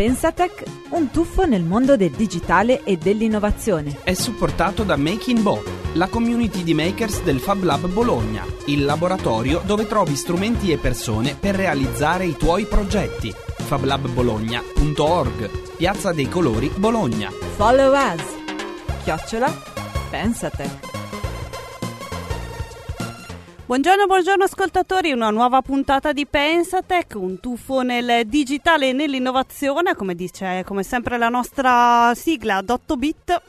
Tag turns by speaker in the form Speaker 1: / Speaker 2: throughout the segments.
Speaker 1: Pensatech, un tuffo nel mondo del digitale e dell'innovazione.
Speaker 2: È supportato da Making Bo, la community di makers del Fab Lab Bologna, il laboratorio dove trovi strumenti e persone per realizzare i tuoi progetti. fablabbologna.org, Piazza dei Colori, Bologna.
Speaker 1: Follow us! @Pensatech.
Speaker 3: Buongiorno ascoltatori, una nuova puntata di Pensatech, un tuffo nel digitale e nell'innovazione, come dice come sempre la nostra sigla ad 8 bit.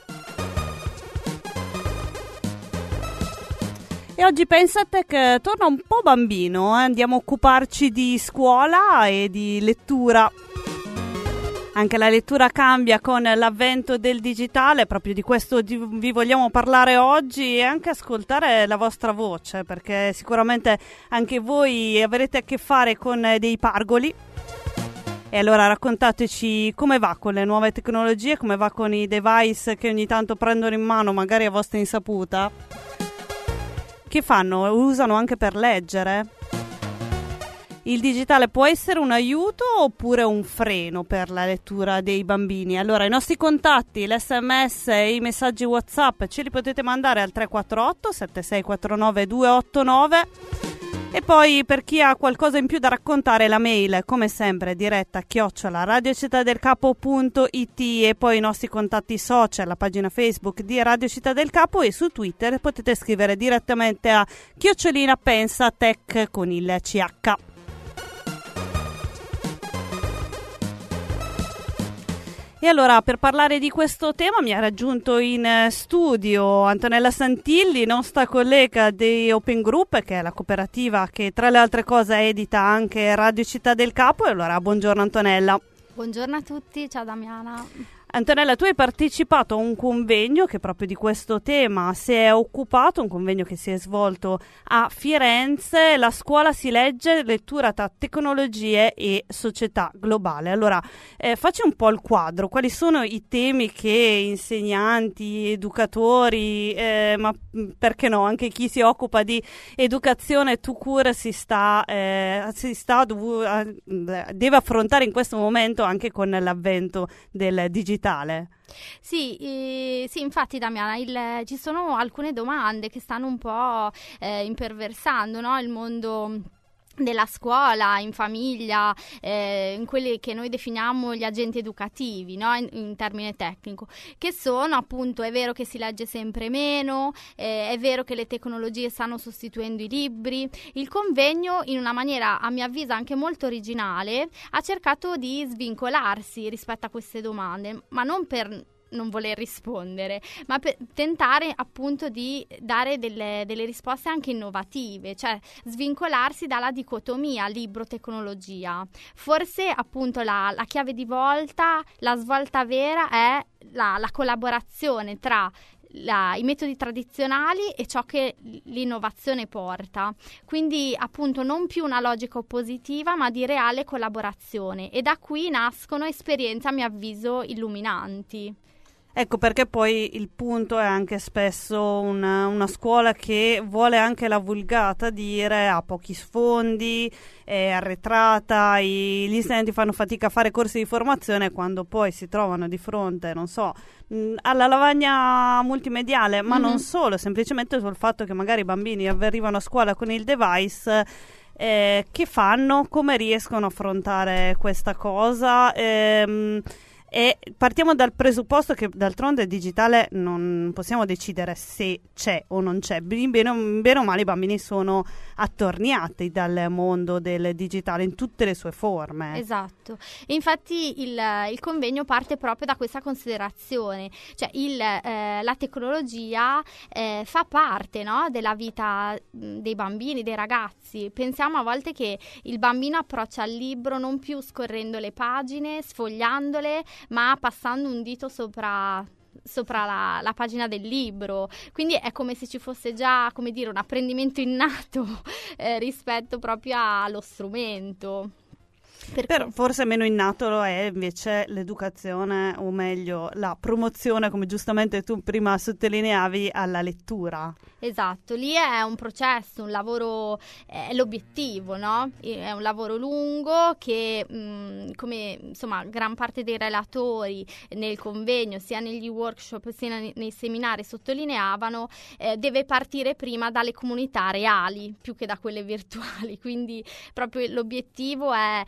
Speaker 3: E oggi Pensatech torna un po' bambino, andiamo a occuparci di scuola e di lettura. Anche la lettura cambia con l'avvento del digitale, proprio di questo vi vogliamo parlare oggi e anche ascoltare la vostra voce, perché sicuramente anche voi avrete a che fare con dei pargoli. E allora raccontateci come va con le nuove tecnologie, come va con i device che ogni tanto prendono in mano, magari a vostra insaputa. Che fanno? Usano anche per leggere? Il digitale può essere un aiuto oppure un freno per la lettura dei bambini? Allora, i nostri contatti, l'SMS e i messaggi WhatsApp ce li potete mandare al 348 7649 289 e poi per chi ha qualcosa in più da raccontare la mail, come sempre, diretta @radiocittadelcapo.it e poi i nostri contatti social, la pagina Facebook di Radio Città del Capo e su Twitter potete scrivere direttamente a @Pensatech con il CH. E allora, per parlare di questo tema mi ha raggiunto in studio Antonella Santilli, nostra collega di Open Group, che è la cooperativa che tra le altre cose edita anche Radio Città del Capo. E allora, buongiorno Antonella.
Speaker 4: Buongiorno a tutti, ciao Damiana.
Speaker 3: Antonella, tu hai partecipato a un convegno che proprio di questo tema si è occupato, un convegno che si è svolto a Firenze, La scuola si legge, lettura tra tecnologie e società globale. Allora, facci un po' il quadro, quali sono i temi che insegnanti, educatori, ma perché no, anche chi si occupa di educazione tout court deve affrontare in questo momento anche con l'avvento del digitale.
Speaker 4: Sì, infatti Damiana, ci sono alcune domande che stanno un po' imperversando, no? Il mondo della scuola, in famiglia, in quelli che noi definiamo gli agenti educativi, no? in termine tecnico, che sono appunto, è vero che si legge sempre meno, è vero che le tecnologie stanno sostituendo i libri. Il convegno, in una maniera a mio avviso anche molto originale, ha cercato di svincolarsi rispetto a queste domande, ma non per non voler rispondere, ma per tentare appunto di dare delle risposte anche innovative, cioè svincolarsi dalla dicotomia libro-tecnologia. Forse appunto la chiave di volta, la svolta vera è la collaborazione tra i metodi tradizionali e ciò che l'innovazione porta, quindi appunto non più una logica oppositiva ma di reale collaborazione, e da qui nascono esperienze a mio avviso illuminanti.
Speaker 3: Ecco perché poi il punto è anche spesso una scuola che vuole anche la vulgata dire ha pochi fondi, è arretrata, gli insegnanti fanno fatica a fare corsi di formazione quando poi si trovano di fronte, non so, alla lavagna multimediale, ma non solo, semplicemente sul fatto che magari i bambini arrivano a scuola con il device. Che fanno? Come riescono a affrontare questa cosa? E partiamo dal presupposto che d'altronde il digitale non possiamo decidere se c'è o non c'è. Bene o male i bambini sono attorniati dal mondo del digitale in tutte le sue forme.
Speaker 4: Esatto, e infatti il convegno parte proprio da questa considerazione, cioè la tecnologia fa parte, no, della vita dei bambini, dei ragazzi. Pensiamo a volte che il bambino approccia al libro non più scorrendo le pagine, sfogliandole, ma passando un dito sopra la pagina del libro, quindi è come se ci fosse già, come dire, un apprendimento innato rispetto proprio allo strumento.
Speaker 3: Però forse meno innato lo è invece l'educazione, o meglio la promozione, come giustamente tu prima sottolineavi, alla lettura.
Speaker 4: Esatto, lì è un processo, un lavoro, è l'obiettivo, no? È un lavoro lungo che, come insomma gran parte dei relatori nel convegno, sia negli workshop sia nei seminari sottolineavano, deve partire prima dalle comunità reali più che da quelle virtuali, quindi proprio l'obiettivo è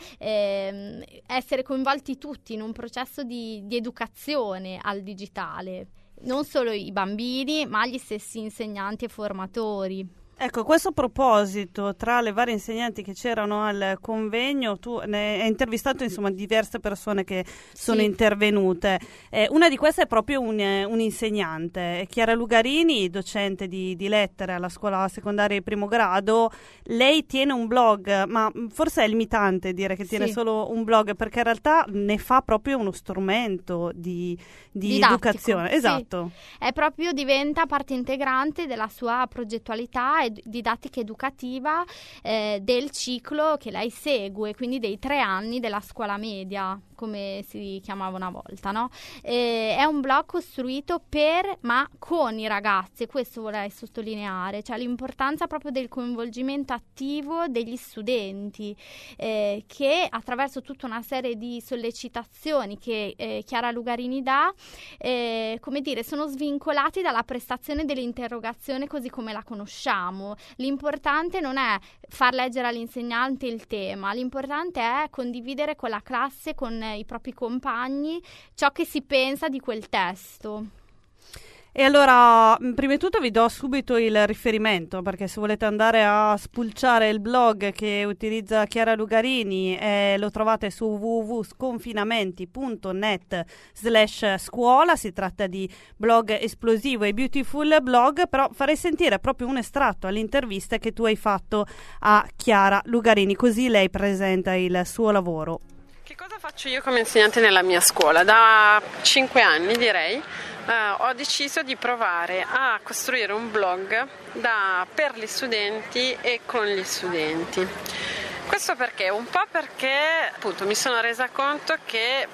Speaker 4: essere coinvolti tutti in un processo di educazione al digitale. Non solo i bambini, ma gli stessi insegnanti e formatori.
Speaker 3: Ecco, a questo proposito, tra le varie insegnanti che c'erano al convegno, tu ne hai intervistato insomma diverse persone che sono intervenute. Una di queste è proprio un insegnante, Chiara Lugarini, docente di lettere alla scuola secondaria di primo grado. Lei tiene un blog, ma forse è limitante dire che tiene solo un blog, perché in realtà ne fa proprio uno strumento di educazione. Esatto.
Speaker 4: Sì. È proprio, diventa parte integrante della sua progettualità didattica educativa del ciclo che lei segue, quindi dei 3 anni della scuola media, come si chiamava una volta, no? È un blog costruito ma con i ragazzi, questo vorrei sottolineare, cioè l'importanza proprio del coinvolgimento attivo degli studenti, che attraverso tutta una serie di sollecitazioni che Chiara Lugarini dà, come dire, sono svincolati dalla prestazione dell'interrogazione così come la conosciamo. L'importante non è far leggere all'insegnante il tema, l'importante è condividere con la classe, con i propri compagni, ciò che si pensa di quel testo.
Speaker 3: E allora, prima di tutto vi do subito il riferimento, perché se volete andare a spulciare il blog che utilizza Chiara Lugarini, lo trovate su www.sconfinament.net/scuola. Si tratta di blog esplosivo e beautiful blog, però farei sentire proprio un estratto all'intervista che tu hai fatto a Chiara Lugarini, così lei presenta il suo lavoro.
Speaker 5: Che cosa faccio io come insegnante nella mia scuola? Da 5 anni direi. Ho deciso di provare a costruire un blog per gli studenti e con gli studenti. Questo perché? Un po' perché appunto mi sono resa conto che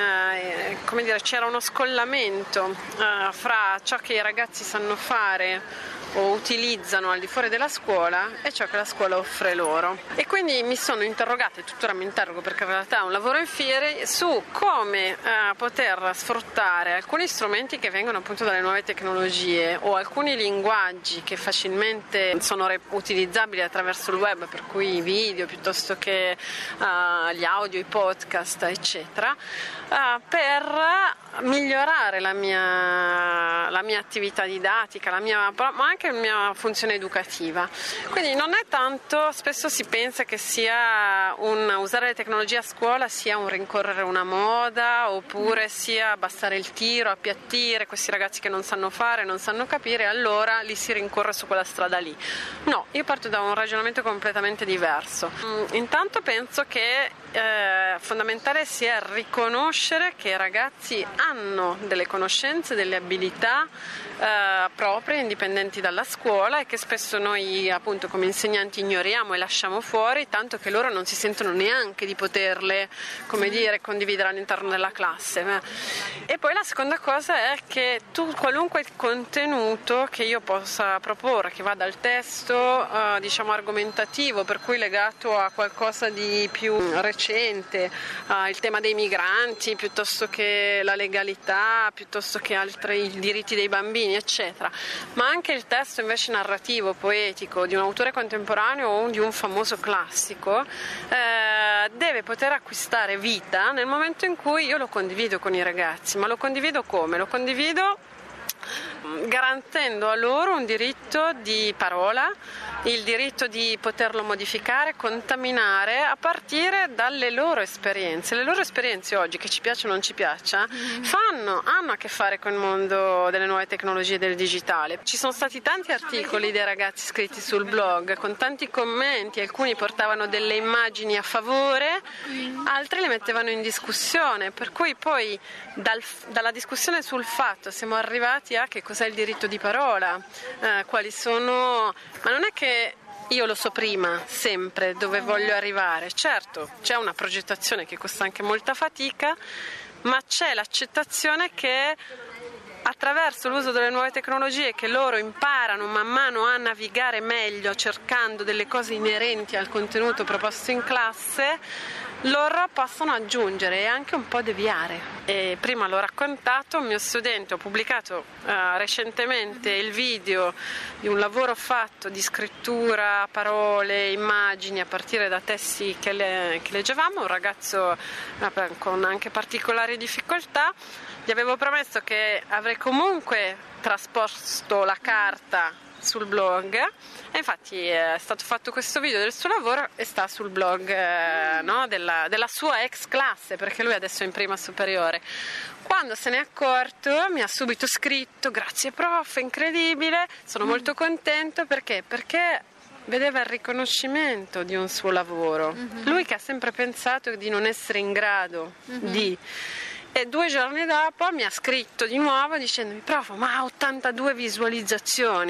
Speaker 5: c'era uno scollamento fra ciò che i ragazzi sanno fare o utilizzano al di fuori della scuola e ciò che la scuola offre loro. E quindi mi sono interrogata, e tuttora mi interrogo perché in realtà è un lavoro in fiere, su come poter sfruttare alcuni strumenti che vengono appunto dalle nuove tecnologie o alcuni linguaggi che facilmente sono utilizzabili attraverso il web, per cui i video piuttosto che gli audio, i podcast, eccetera, per migliorare la mia attività didattica, ma anche la mia funzione educativa. Quindi non è tanto, spesso si pensa che sia usare le tecnologie a scuola sia un rincorrere una moda, oppure sia abbassare il tiro, appiattire questi ragazzi che non sanno fare, non sanno capire, allora li si rincorre su quella strada lì. No, io parto da un ragionamento completamente diverso. Intanto penso che fondamentale sia riconoscere che i ragazzi hanno delle conoscenze, delle abilità proprie, indipendenti dalla scuola, e che spesso noi appunto come insegnanti ignoriamo e lasciamo fuori, tanto che loro non si sentono neanche di poterle, condividere all'interno della classe. E poi la seconda cosa è che qualunque contenuto che io possa proporre, che va dal testo argomentativo, per cui legato a qualcosa di più recente, il tema dei migranti, piuttosto che la legalità, piuttosto che altri diritti dei bambini, eccetera, ma anche il testo invece narrativo, poetico di un autore contemporaneo o di un famoso classico, deve poter acquistare vita nel momento in cui io lo condivido con i ragazzi. Ma lo condivido come? Lo condivido garantendo a loro un diritto di parola, il diritto di poterlo modificare, contaminare a partire dalle loro esperienze. Le loro esperienze oggi, che ci piaccia o non ci piaccia, hanno a che fare con il mondo delle nuove tecnologie, del digitale. Ci sono stati tanti articoli dei ragazzi scritti sul blog con tanti commenti, alcuni portavano delle immagini a favore, altri le mettevano in discussione, per cui poi dalla discussione sul fatto siamo arrivati a che cos'è il diritto di parola, quali sono, ma non è che io lo so prima, sempre, dove voglio arrivare. Certo, c'è una progettazione che costa anche molta fatica, ma c'è l'accettazione che attraverso l'uso delle nuove tecnologie che loro imparano man mano a navigare meglio cercando delle cose inerenti al contenuto proposto in classe, loro possono aggiungere e anche un po' deviare. E prima l'ho raccontato, un mio studente, ho pubblicato recentemente il video di un lavoro fatto di scrittura, parole, immagini a partire da testi che leggevamo, un ragazzo con anche particolari difficoltà. Gli avevo promesso che avrei comunque trasposto la carta sul blog e infatti è stato fatto questo video del suo lavoro e sta sul blog della sua ex classe, perché lui adesso è in prima superiore. Quando se n'è accorto mi ha subito scritto: grazie prof, incredibile, sono molto contento perché vedeva il riconoscimento di un suo lavoro. Lui che ha sempre pensato di non essere in grado di... E 2 giorni dopo mi ha scritto di nuovo dicendomi: prof, ma ha 82 visualizzazioni.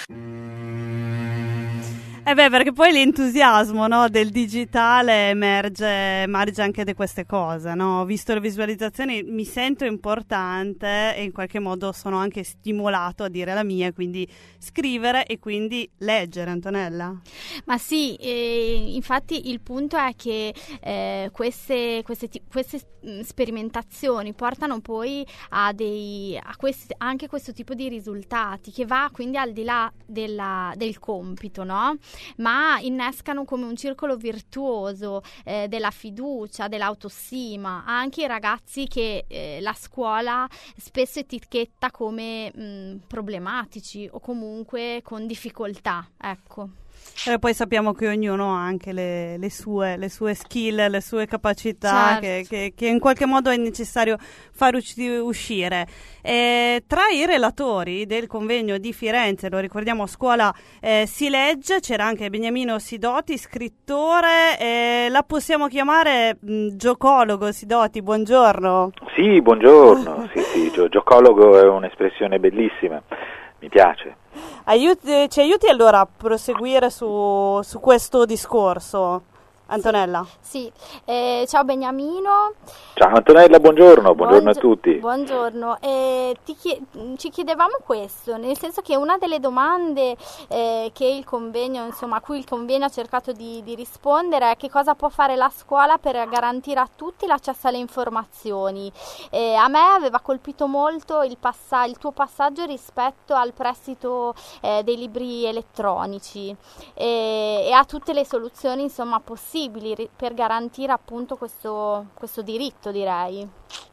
Speaker 3: Perché poi l'entusiasmo, no, del digitale emerge anche di queste cose, no? Ho visto le visualizzazioni, mi sento importante e in qualche modo sono anche stimolato a dire la mia, quindi scrivere e quindi leggere, Antonella.
Speaker 4: Ma sì, infatti il punto è che queste sperimentazioni portano poi anche questo tipo di risultati, che va quindi al di là del compito, no? Ma innescano come un circolo virtuoso della fiducia, dell'autostima, anche i ragazzi che la scuola spesso etichetta come problematici o comunque con difficoltà, ecco.
Speaker 3: Poi sappiamo che ognuno ha anche le sue skill, le sue capacità, certo, che in qualche modo è necessario far uscire. Tra i relatori del convegno di Firenze, lo ricordiamo, a scuola si legge, c'era anche Beniamino Sidoti, scrittore, la possiamo chiamare giocologo. Sidoti, buongiorno.
Speaker 6: Sì, buongiorno. Sì, giocologo è un'espressione bellissima, mi piace.
Speaker 3: Ci aiuti allora a proseguire su questo discorso, Antonella?
Speaker 4: Sì. Ciao Beniamino.
Speaker 6: Ciao Antonella, buongiorno a tutti.
Speaker 4: Buongiorno. Ci chiedevamo questo, nel senso che una delle domande che il convegno, a cui il convegno ha cercato di rispondere è: che cosa può fare la scuola per garantire a tutti l'accesso alle informazioni? A me aveva colpito molto il tuo passaggio rispetto al prestito dei libri elettronici e a tutte le soluzioni possibili per garantire appunto questo diritto, direi.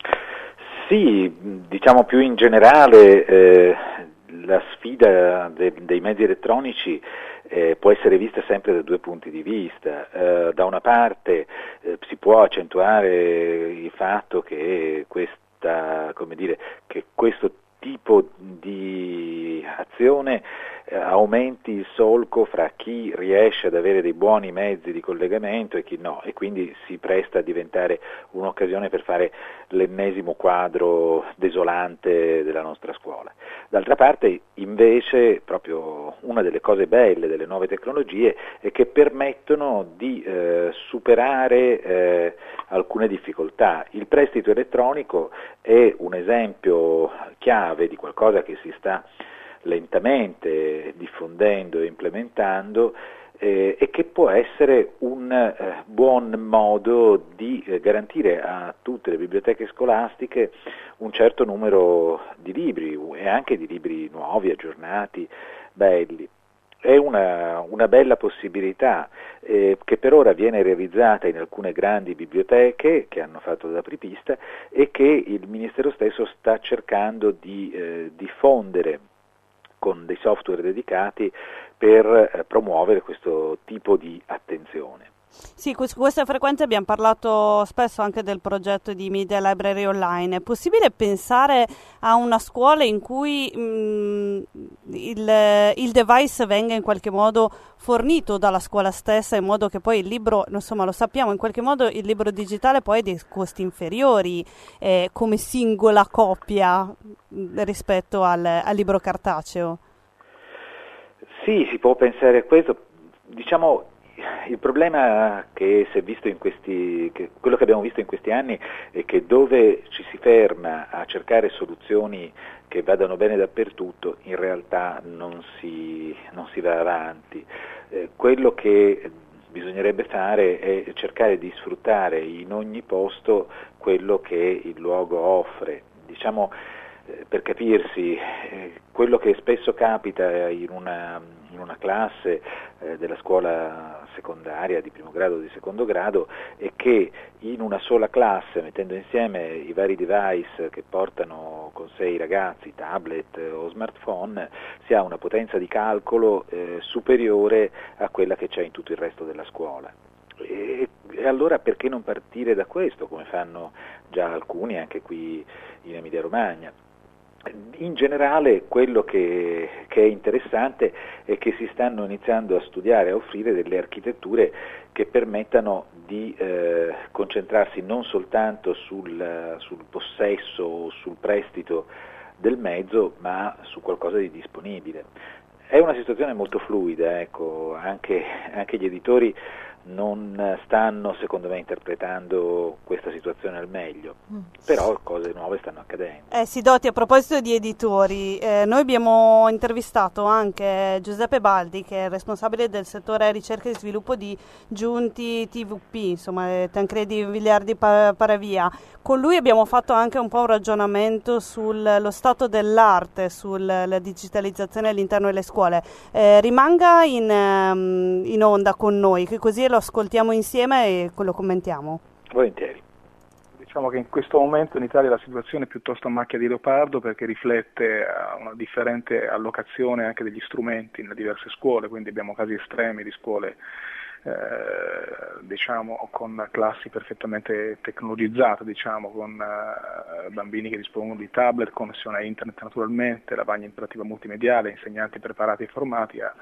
Speaker 6: Sì, diciamo più in generale la sfida dei mezzi elettronici può essere vista sempre da 2 punti di vista. Da una parte si può accentuare il fatto che questo tipo di azione aumenti il solco fra chi riesce ad avere dei buoni mezzi di collegamento e chi no, e quindi si presta a diventare un'occasione per fare l'ennesimo quadro desolante della nostra scuola. D'altra parte, invece, proprio una delle cose belle delle nuove tecnologie è che permettono di superare alcune difficoltà. Il prestito elettronico è un esempio chiave di qualcosa che si sta lentamente diffondendo e implementando e che può essere un buon modo di garantire a tutte le biblioteche scolastiche un certo numero di libri e anche di libri nuovi, aggiornati, belli. È una bella possibilità che per ora viene realizzata in alcune grandi biblioteche che hanno fatto da apripista e che il Ministero stesso sta cercando di diffondere con dei software dedicati per promuovere questo tipo di attenzione.
Speaker 3: Sì, su queste frequenze abbiamo parlato spesso anche del progetto di Media Library Online. È possibile pensare a una scuola in cui il device venga in qualche modo fornito dalla scuola stessa, in modo che poi il libro, insomma lo sappiamo, in qualche modo il libro digitale poi ha dei costi inferiori come singola copia rispetto al libro cartaceo?
Speaker 6: Sì, si può pensare a questo. Diciamo, il problema che si è visto quello che abbiamo visto in questi anni è che dove ci si ferma a cercare soluzioni che vadano bene dappertutto, in realtà non si va avanti. Quello che bisognerebbe fare è cercare di sfruttare in ogni posto quello che il luogo offre. Diciamo, per capirsi, quello che spesso capita in una classe della scuola secondaria di primo grado o di secondo grado è che in una sola classe, mettendo insieme i vari device che portano con sé i ragazzi, tablet o smartphone, si ha una potenza di calcolo superiore a quella che c'è in tutto il resto della scuola. E allora perché non partire da questo, come fanno già alcuni anche qui in Emilia-Romagna? In generale quello che è interessante è che si stanno iniziando a studiare, a offrire delle architetture che permettano di concentrarsi non soltanto sul possesso o sul prestito del mezzo, ma su qualcosa di disponibile. È una situazione molto fluida, ecco, anche gli editori non stanno, secondo me, interpretando questa situazione al meglio, però cose nuove stanno accadendo.
Speaker 3: Sidoti, a proposito di editori, noi abbiamo intervistato anche Giuseppe Baldi, che è responsabile del settore ricerca e sviluppo di Giunti TVP, insomma Tancredi Vigliardi Paravia. Con lui abbiamo fatto anche un po' un ragionamento sullo stato dell'arte, sulla digitalizzazione all'interno delle scuole. Rimanga in onda con noi, che così lo ascoltiamo insieme e lo commentiamo.
Speaker 6: Volentieri.
Speaker 7: Diciamo che in questo momento in Italia la situazione è piuttosto a macchia di leopardo, perché riflette una differente allocazione anche degli strumenti nelle diverse scuole, quindi abbiamo casi estremi di scuole diciamo con classi perfettamente tecnologizzate, diciamo con bambini che dispongono di tablet, connessione a internet naturalmente, lavagna interattiva multimediale, insegnanti preparati e formati, a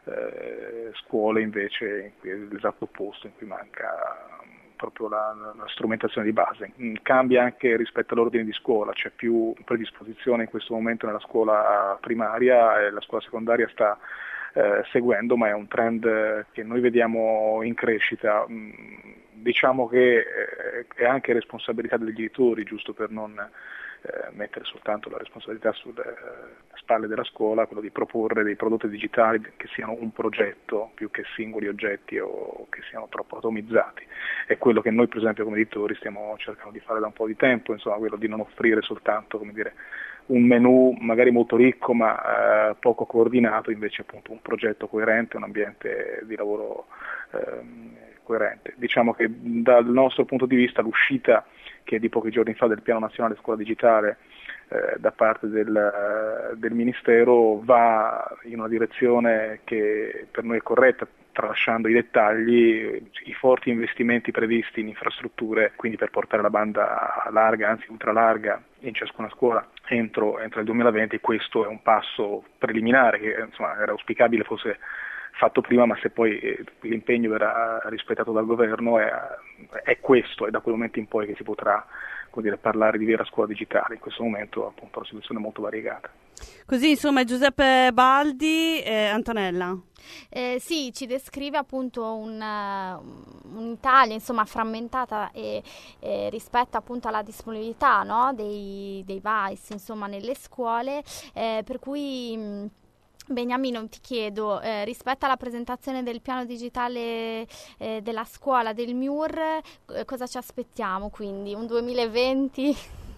Speaker 7: scuole invece in cui è l'esatto opposto, in cui manca proprio la strumentazione di base. Cambia anche rispetto all'ordine di scuola, c'è più predisposizione in questo momento nella scuola primaria e la scuola secondaria sta seguendo, ma è un trend che noi vediamo in crescita. Diciamo che è anche responsabilità degli editori, giusto per non mettere soltanto la responsabilità sulle spalle della scuola, quello di proporre dei prodotti digitali che siano un progetto più che singoli oggetti o che siano troppo atomizzati. È quello che noi per esempio come editori stiamo cercando di fare da un po' di tempo, insomma, quello di non offrire soltanto, come dire, un menù magari molto ricco ma poco coordinato, invece appunto un progetto coerente, un ambiente di lavoro coerente. Diciamo che dal nostro punto di vista l'uscita che è di pochi giorni fa del Piano Nazionale Scuola Digitale da parte del Ministero va in una direzione che per noi è corretta, tralasciando i dettagli, i forti investimenti previsti in infrastrutture, quindi per portare la banda larga, anzi ultralarga, in ciascuna scuola entro il 2020, questo è un passo preliminare che insomma era auspicabile fosse fatto prima, ma se poi l'impegno verrà rispettato dal governo è questo, è da quel momento in poi che si potrà, come dire, parlare di vera scuola digitale. In questo momento appunto la situazione è molto variegata.
Speaker 3: Così insomma Giuseppe Baldi, Antonella.
Speaker 4: Sì, ci descrive appunto un'Italia insomma frammentata e rispetto appunto alla disponibilità, no, dei device insomma nelle scuole, per cui Beniamino, ti chiedo, rispetto alla presentazione del piano digitale della scuola, del MIUR, cosa ci aspettiamo quindi? Un 2020?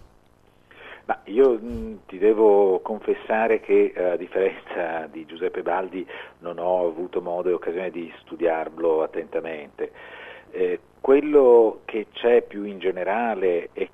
Speaker 6: Ma io ti devo confessare che a differenza di Giuseppe Baldi non ho avuto modo e occasione di studiarlo attentamente. Quello che c'è più in generale è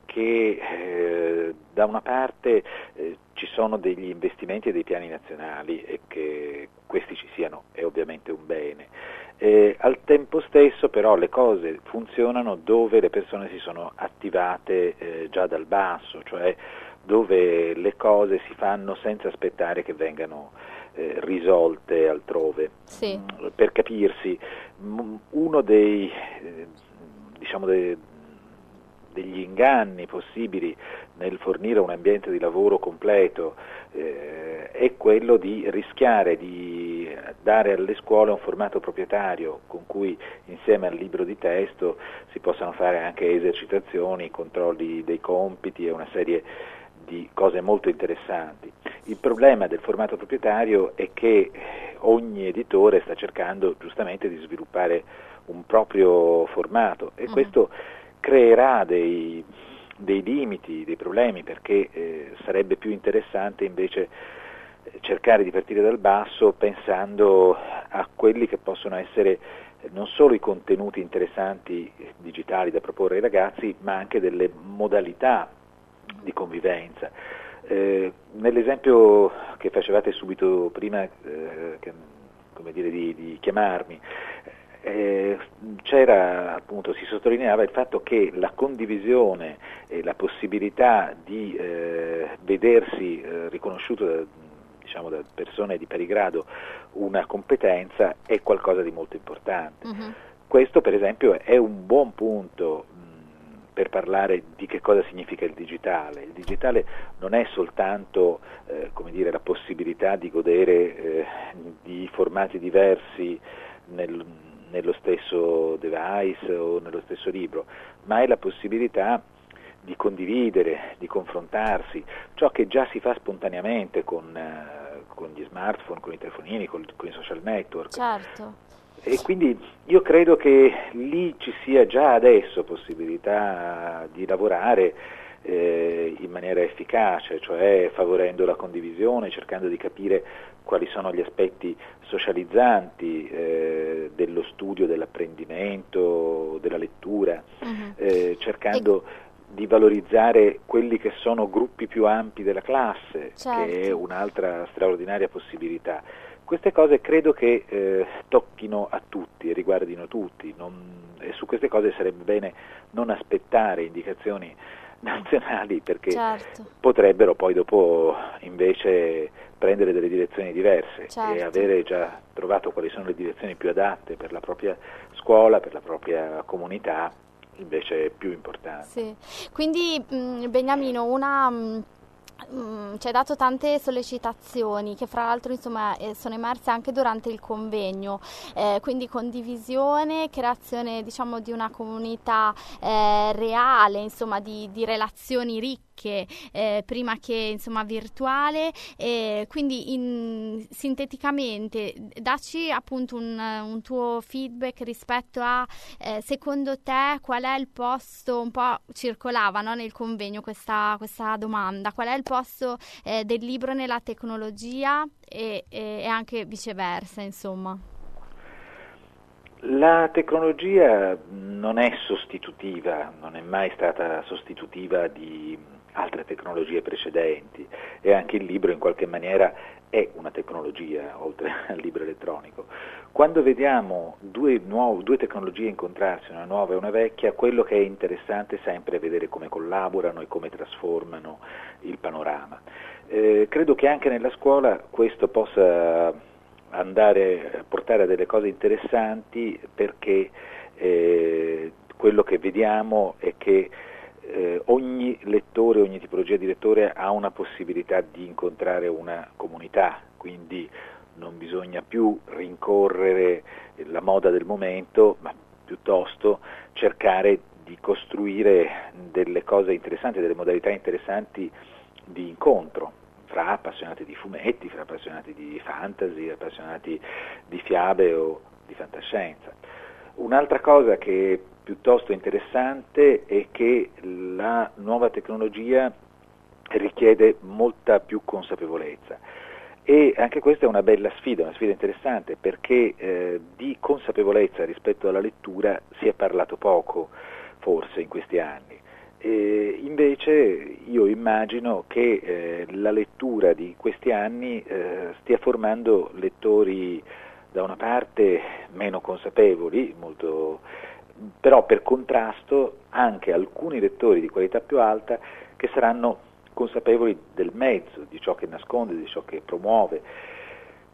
Speaker 6: che da una parte ci sono degli investimenti e dei piani nazionali e che questi ci siano è ovviamente un bene. Al tempo stesso però le cose funzionano dove le persone si sono attivate già dal basso, cioè dove le cose si fanno senza aspettare che vengano risolte altrove.
Speaker 4: Sì.
Speaker 6: Per capirsi, uno dei degli inganni possibili nel fornire un ambiente di lavoro completo è quello di rischiare di dare alle scuole un formato proprietario con cui insieme al libro di testo si possano fare anche esercitazioni, controlli dei compiti e una serie di cose molto interessanti. Il problema del formato proprietario è che ogni editore sta cercando giustamente di sviluppare un proprio formato e questo creerà dei limiti, dei problemi, perché sarebbe più interessante invece cercare di partire dal basso pensando a quelli che possono essere non solo i contenuti interessanti digitali da proporre ai ragazzi, ma anche delle modalità di convivenza. Nell'esempio che facevate subito prima di chiamarmi, c'era appunto, si sottolineava il fatto che la condivisione e la possibilità di vedersi riconosciuto da persone di pari grado una competenza è qualcosa di molto importante. Questo per esempio è un buon punto per parlare di che cosa significa il digitale. Il digitale non è soltanto la possibilità di godere di formati diversi nello stesso device o nello stesso libro, ma è la possibilità di condividere, di confrontarsi, ciò che già si fa spontaneamente con gli smartphone, con i telefonini, con i social network.
Speaker 4: Certo.
Speaker 6: E quindi io credo che lì ci sia già adesso possibilità di lavorare in maniera efficace, cioè favorendo la condivisione, cercando di capire quali sono gli aspetti socializzanti dello studio, dell'apprendimento, della lettura, cercando di valorizzare quelli che sono gruppi più ampi della classe,
Speaker 4: certo,
Speaker 6: che è un'altra straordinaria possibilità. Queste cose credo che tocchino a tutti e riguardino tutti, e su queste cose sarebbe bene non aspettare indicazioni nazionali, perché
Speaker 4: certo,
Speaker 6: potrebbero poi dopo invece prendere delle direzioni diverse,
Speaker 4: certo,
Speaker 6: e avere già trovato quali sono le direzioni più adatte per la propria scuola, per la propria comunità, invece è più importante.
Speaker 4: Sì. Quindi Beniamino, ci hai dato tante sollecitazioni che fra l'altro sono emerse anche durante il convegno, quindi condivisione, creazione di una comunità reale, di relazioni ricche, prima che virtuale, quindi sinteticamente dacci appunto un tuo feedback rispetto a secondo te qual è il posto, un po' circolava, no, nel convegno questa domanda, qual è il posto del libro nella tecnologia e anche viceversa, insomma.
Speaker 6: La tecnologia non è sostitutiva, non è mai stata sostitutiva di altre tecnologie precedenti, e anche il libro in qualche maniera è una tecnologia, oltre al libro elettronico. Quando vediamo due tecnologie incontrarsi, una nuova e una vecchia, quello che è interessante sempre è vedere come collaborano e come trasformano il panorama. Credo che anche nella scuola questo possa andare a portare a delle cose interessanti, perché quello che vediamo è che ogni lettore, ogni tipologia di lettore ha una possibilità di incontrare una comunità, quindi non bisogna più rincorrere la moda del momento, ma piuttosto cercare di costruire delle cose interessanti, delle modalità interessanti di incontro fra appassionati di fumetti, fra appassionati di fantasy, appassionati di fiabe o di fantascienza. Un'altra cosa che è piuttosto interessante è che la nuova tecnologia richiede molta più consapevolezza, e anche questa è una bella sfida, una sfida interessante, perché di consapevolezza rispetto alla lettura si è parlato poco forse in questi anni. Invece io immagino che la lettura di questi anni stia formando lettori da una parte meno consapevoli, però per contrasto anche alcuni lettori di qualità più alta che saranno consapevoli del mezzo, di ciò che nasconde, di ciò che promuove.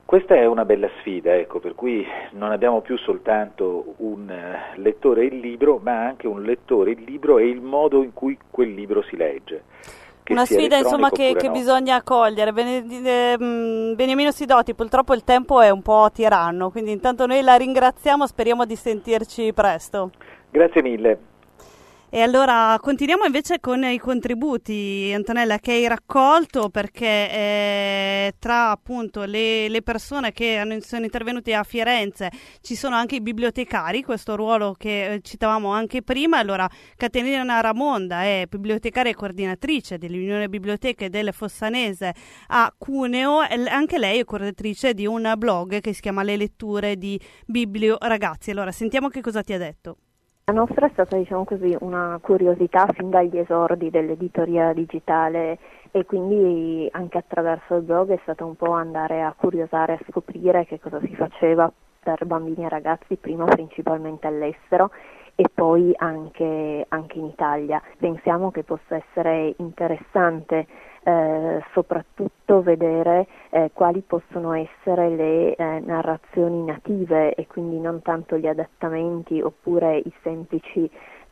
Speaker 6: Questa è una bella sfida, ecco, per cui non abbiamo più soltanto un lettore e il libro, ma anche un lettore, il libro e il modo in cui quel libro si legge.
Speaker 3: Una sfida insomma che bisogna cogliere. Beniamino Sidoti, purtroppo il tempo è un po' tiranno, quindi intanto noi la ringraziamo, speriamo di sentirci presto.
Speaker 6: Grazie mille.
Speaker 3: E allora continuiamo invece con i contributi, Antonella, che hai raccolto, perché tra appunto le persone che sono intervenute a Firenze ci sono anche i bibliotecari, questo ruolo che citavamo anche prima. Allora, Caterina Ramonda è bibliotecaria e coordinatrice dell'Unione Biblioteche del Fossanese a Cuneo, e anche lei è correttrice di un blog che si chiama Le letture di Biblio Ragazzi. Allora, sentiamo che cosa ti ha detto.
Speaker 8: La nostra è stata, diciamo così, una curiosità fin dagli esordi dell'editoria digitale, e quindi anche attraverso il blog è stato un po' andare a curiosare, a scoprire che cosa si faceva per bambini e ragazzi, prima principalmente all'estero e poi anche in Italia. Pensiamo che possa essere interessante soprattutto vedere quali possono essere le narrazioni native, e quindi non tanto gli adattamenti oppure i semplici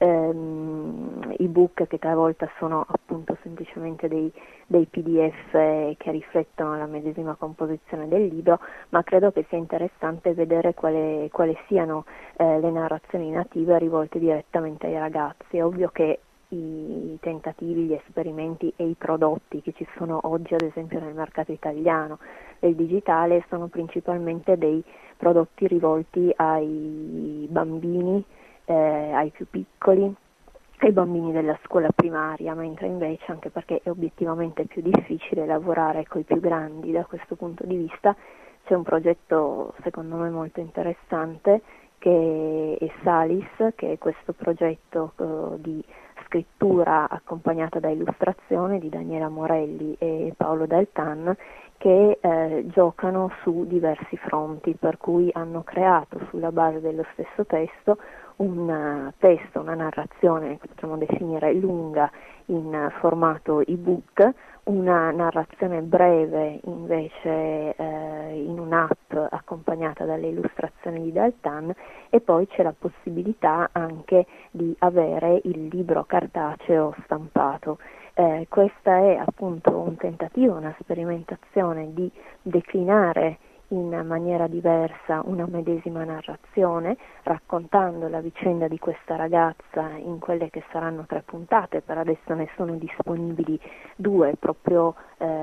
Speaker 8: ebook che talvolta sono appunto semplicemente dei PDF che riflettono la medesima composizione del libro, ma credo che sia interessante vedere quali siano le narrazioni native rivolte direttamente ai ragazzi. È ovvio che i tentativi, gli esperimenti e i prodotti che ci sono oggi, ad esempio nel mercato italiano del digitale, sono principalmente dei prodotti rivolti ai bambini, ai più piccoli, ai bambini della scuola primaria, mentre invece, anche perché è obiettivamente più difficile lavorare con i più grandi da questo punto di vista, c'è un progetto secondo me molto interessante che è Salis, che è questo progetto di scrittura accompagnata da illustrazione di Daniela Morelli e Paolo Daltan, che giocano su diversi fronti, per cui hanno creato sulla base dello stesso testo un testo, una narrazione che potremmo definire lunga in formato ebook, una narrazione breve invece in un'app accompagnata dalle illustrazioni di Daltan, e poi c'è la possibilità anche di avere il libro cartaceo stampato. Questa è appunto un tentativo, una sperimentazione di declinare in maniera diversa una medesima narrazione, raccontando la vicenda di questa ragazza in quelle che saranno 3 puntate. Per adesso ne sono disponibili 2, proprio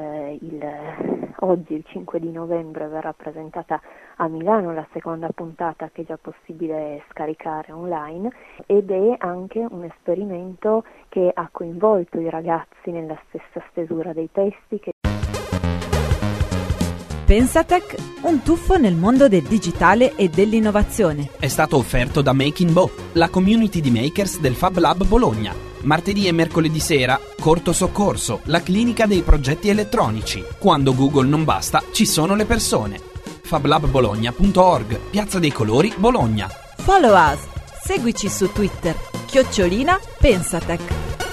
Speaker 8: oggi il 5 di novembre verrà presentata a Milano la seconda puntata, che è già possibile scaricare online, ed è anche un esperimento che ha coinvolto i ragazzi nella stessa stesura dei testi.
Speaker 1: Pensatech, un tuffo nel mondo del digitale e dell'innovazione.
Speaker 2: È stato offerto da Making Bo, la community di makers del Fab Lab Bologna. Martedì e mercoledì sera, Corto Soccorso, la clinica dei progetti elettronici. Quando Google non basta, ci sono le persone. fablabbologna.org, Piazza dei Colori, Bologna.
Speaker 1: Follow us, seguici su Twitter, @Pensatech.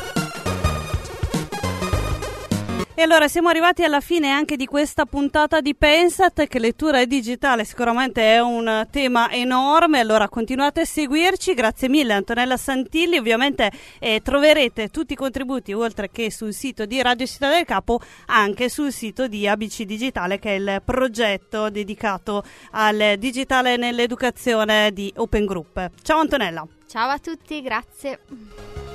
Speaker 3: E allora siamo arrivati alla fine anche di questa puntata di Pensat, che lettura digitale sicuramente è un tema enorme. Allora continuate a seguirci, grazie mille Antonella Santilli. Ovviamente troverete tutti i contributi, oltre che sul sito di Radio Città del Capo, anche sul sito di ABC Digitale, che è il progetto dedicato al digitale nell'educazione di Open Group. Ciao Antonella.
Speaker 4: Ciao a tutti, grazie.